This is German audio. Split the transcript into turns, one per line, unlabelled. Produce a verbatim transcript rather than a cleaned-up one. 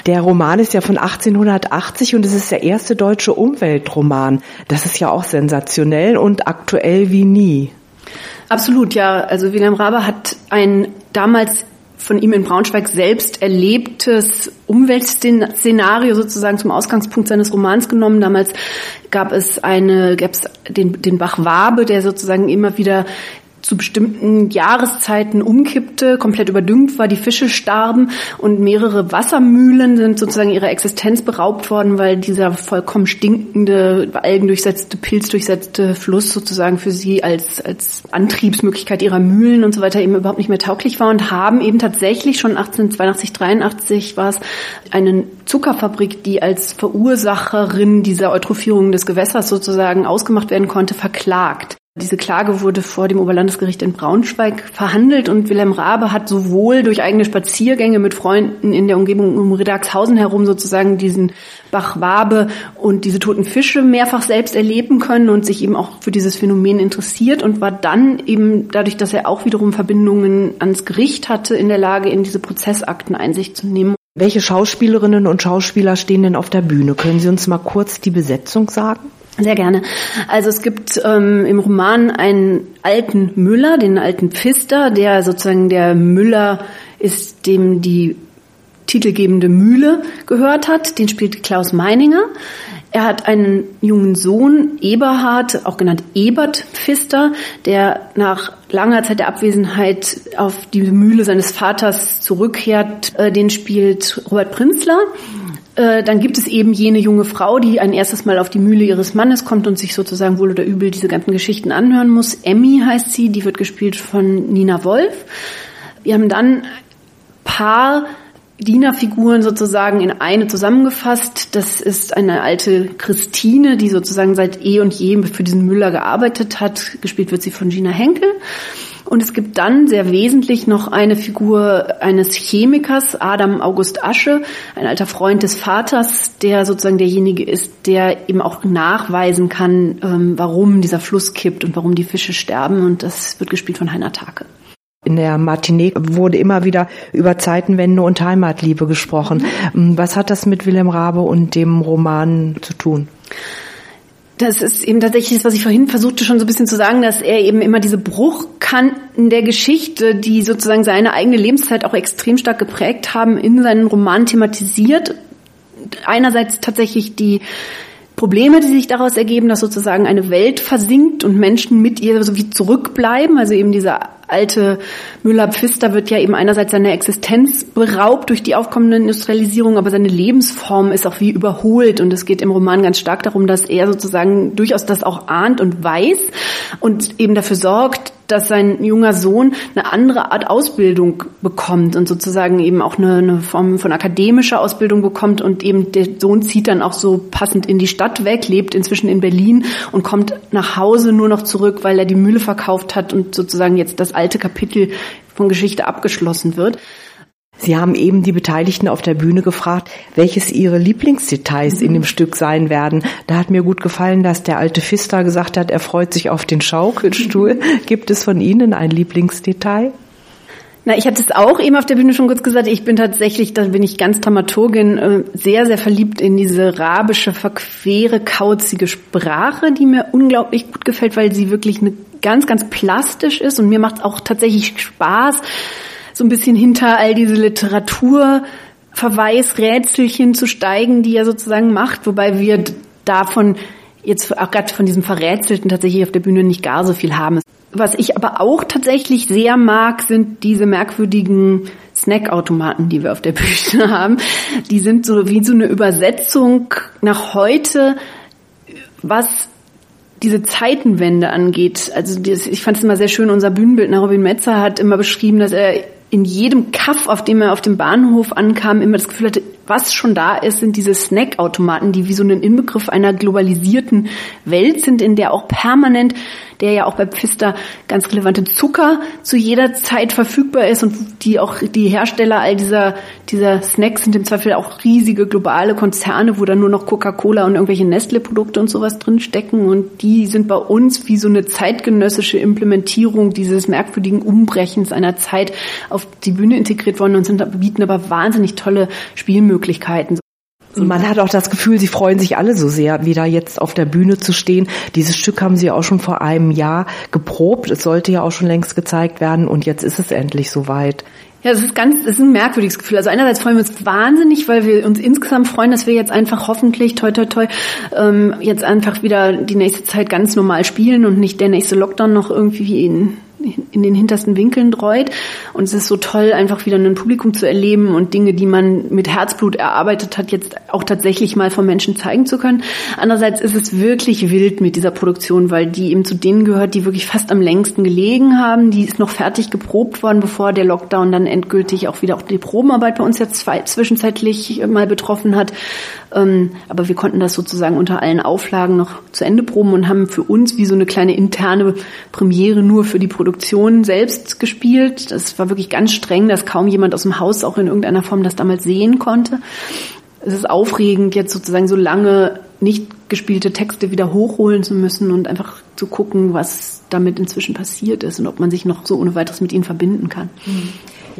Der Roman ist ja von achtzehnhundertachtzig und es ist der erste deutsche Umweltroman. Das ist ja auch sensationell und aktuell wie nie.
Absolut, ja. Also Wilhelm Raabe hat ein damals von ihm in Braunschweig selbst erlebtes Umweltszenario sozusagen zum Ausgangspunkt seines Romans genommen. Damals gab es eine, gab es den, den Bach Wabe, der sozusagen immer wieder zu bestimmten Jahreszeiten umkippte, komplett überdüngt war, die Fische starben und mehrere Wassermühlen sind sozusagen ihrer Existenz beraubt worden, weil dieser vollkommen stinkende, algendurchsetzte, pilzdurchsetzte Fluss sozusagen für sie als als Antriebsmöglichkeit ihrer Mühlen und so weiter eben überhaupt nicht mehr tauglich war und haben eben tatsächlich schon achtzehnhundertzweiundachtzig, dreiundachtzig war es eine Zuckerfabrik, die als Verursacherin dieser Eutrophierung des Gewässers sozusagen ausgemacht werden konnte, verklagt. Diese Klage wurde vor dem Oberlandesgericht in Braunschweig verhandelt und Wilhelm Raabe hat sowohl durch eigene Spaziergänge mit Freunden in der Umgebung um Riddagshausen herum sozusagen diesen Bach Wabe und diese toten Fische mehrfach selbst erleben können und sich eben auch für dieses Phänomen interessiert und war dann eben dadurch, dass er auch wiederum Verbindungen ans Gericht hatte, in der Lage, in diese Prozessakten Einsicht zu nehmen.
Welche Schauspielerinnen und Schauspieler stehen denn auf der Bühne? Können Sie uns mal kurz die Besetzung sagen?
Sehr gerne. Also es gibt ähm, im Roman einen alten Müller, den alten Pfister, der sozusagen der Müller ist, dem die titelgebende Mühle gehört hat. Den spielt Klaus Meininger. Er hat einen jungen Sohn, Eberhard, auch genannt Ebert Pfister, der nach langer Zeit der Abwesenheit auf die Mühle seines Vaters zurückkehrt. Äh, den spielt Robert Prinzler. Dann gibt es eben jene junge Frau, die ein erstes Mal auf die Mühle ihres Mannes kommt und sich sozusagen wohl oder übel diese ganzen Geschichten anhören muss. Emmy heißt sie, die wird gespielt von Nina Wolf. Wir haben dann ein paar Dienerfiguren sozusagen in eine zusammengefasst. Das ist eine alte Christine, die sozusagen seit eh und je für diesen Müller gearbeitet hat. Gespielt wird sie von Gina Henkel. Und es gibt dann sehr wesentlich noch eine Figur eines Chemikers, Adam August Asche, ein alter Freund des Vaters, der sozusagen derjenige ist, der eben auch nachweisen kann, warum dieser Fluss kippt und warum die Fische sterben. Und das wird gespielt von Heiner Take.
In der Matinee wurde immer wieder über Zeitenwende und Heimatliebe gesprochen. Was hat das mit Wilhelm Raabe und dem Roman zu tun?
Das ist eben tatsächlich das, was ich vorhin versuchte schon so ein bisschen zu sagen, dass er eben immer diese Bruchkanten der Geschichte, die sozusagen seine eigene Lebenszeit auch extrem stark geprägt haben, in seinen Roman thematisiert. Einerseits tatsächlich die Probleme, die sich daraus ergeben, dass sozusagen eine Welt versinkt und Menschen mit ihr so wie zurückbleiben. Also eben dieser alte Müller-Pfister wird ja eben einerseits seiner Existenz beraubt durch die aufkommende Industrialisierung, aber seine Lebensform ist auch wie überholt. Und es geht im Roman ganz stark darum, dass er sozusagen durchaus das auch ahnt und weiß und eben dafür sorgt, dass sein junger Sohn eine andere Art Ausbildung bekommt und sozusagen eben auch eine, eine Form von akademischer Ausbildung bekommt und eben der Sohn zieht dann auch so passend in die Stadt weg, lebt inzwischen in Berlin und kommt nach Hause nur noch zurück, weil er die Mühle verkauft hat und sozusagen jetzt das alte Kapitel von Geschichte abgeschlossen wird.
Sie haben eben die Beteiligten auf der Bühne gefragt, welches ihre Lieblingsdetails mhm. in dem Stück sein werden. Da hat mir gut gefallen, dass der alte Pfister gesagt hat, er freut sich auf den Schaukelstuhl. Mhm. Gibt es von Ihnen ein Lieblingsdetail?
Na, ich hatte es auch eben auf der Bühne schon kurz gesagt. Ich bin tatsächlich, da bin ich ganz Dramaturgin, sehr, sehr verliebt in diese rabische, verquere, kauzige Sprache, die mir unglaublich gut gefällt, weil sie wirklich eine ganz, ganz plastisch ist und mir macht es auch tatsächlich Spaß, so ein bisschen hinter all diese Literaturverweisrätselchen zu steigen, die er sozusagen macht, wobei wir davon jetzt auch gerade von diesem Verrätselten tatsächlich auf der Bühne nicht gar so viel haben. Was ich aber auch tatsächlich sehr mag, sind diese merkwürdigen Snackautomaten, die wir auf der Bühne haben. Die sind so wie so eine Übersetzung nach heute, was diese Zeitenwende angeht. Also das, ich fand es immer sehr schön, unser Bühnenbildner Robin Metzer hat immer beschrieben, dass er in jedem Kaff, auf dem er auf dem Bahnhof ankam, immer das Gefühl hatte, was schon da ist, sind diese Snackautomaten, die wie so ein Inbegriff einer globalisierten Welt sind, in der auch permanent, der ja auch bei Pfister ganz relevante Zucker zu jeder Zeit verfügbar ist und die auch die Hersteller all dieser dieser Snacks sind im Zweifel auch riesige globale Konzerne, wo dann nur noch Coca-Cola und irgendwelche Nestle-Produkte und sowas drin stecken und die sind bei uns wie so eine zeitgenössische Implementierung dieses merkwürdigen Umbrechens einer Zeit auf die Bühne integriert worden und sind bieten aber wahnsinnig tolle Spielmöglichkeiten Möglichkeiten.
Man hat auch das Gefühl, sie freuen sich alle so sehr, wieder jetzt auf der Bühne zu stehen. Dieses Stück haben sie auch schon vor einem Jahr geprobt. Es sollte ja auch schon längst gezeigt werden und jetzt ist es endlich soweit.
Ja, das ist ganz, das ist ein merkwürdiges Gefühl. Also einerseits freuen wir uns wahnsinnig, weil wir uns insgesamt freuen, dass wir jetzt einfach hoffentlich, toi, toi, toi, ähm, jetzt einfach wieder die nächste Zeit ganz normal spielen und nicht der nächste Lockdown noch irgendwie in in den hintersten Winkeln dreut. Und es ist so toll, einfach wieder ein Publikum zu erleben und Dinge, die man mit Herzblut erarbeitet hat, jetzt auch tatsächlich mal von Menschen zeigen zu können. Andererseits ist es wirklich wild mit dieser Produktion, weil die eben zu denen gehört, die wirklich fast am längsten gelegen haben. Die ist noch fertig geprobt worden, bevor der Lockdown dann endgültig auch wieder auch die Probenarbeit bei uns jetzt zwischenzeitlich mal betroffen hat. Aber wir konnten das sozusagen unter allen Auflagen noch zu Ende proben und haben für uns wie so eine kleine interne Premiere nur für die Produktion selbst gespielt. Das war wirklich ganz streng, dass kaum jemand aus dem Haus auch in irgendeiner Form das damals sehen konnte. Es ist aufregend, jetzt sozusagen so lange nicht gespielte Texte wieder hochholen zu müssen und einfach zu gucken, was damit inzwischen passiert ist und ob man sich noch so ohne weiteres mit ihnen verbinden kann.